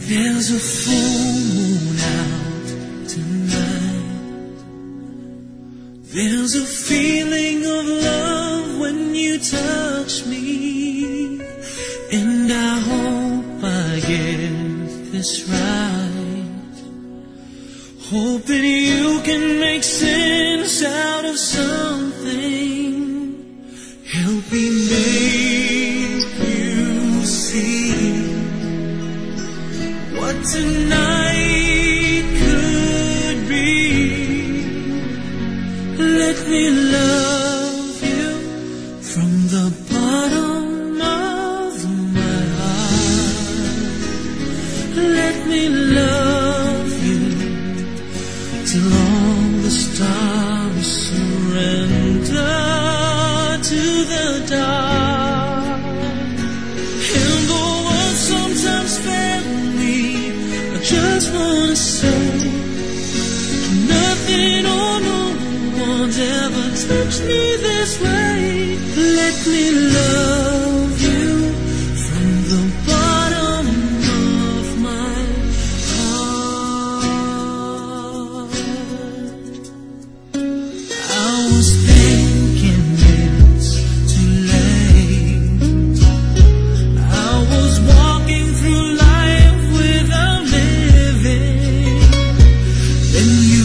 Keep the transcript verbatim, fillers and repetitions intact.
There's a full moon out tonight. There's a feeling of love when you touch me, and I hope I get this right. Hoping you can make sense out of something. Help me make you see what tonight could be. Let me love you from the bottom of my heart. Let me love you till all the stars surrender to the dark. And though words sometimes fail me, I just wanna say nothing or no one's ever touched me this way. Let me love you from the bottom of my heart. I was thinking it's too late. I was walking through life without living. Then you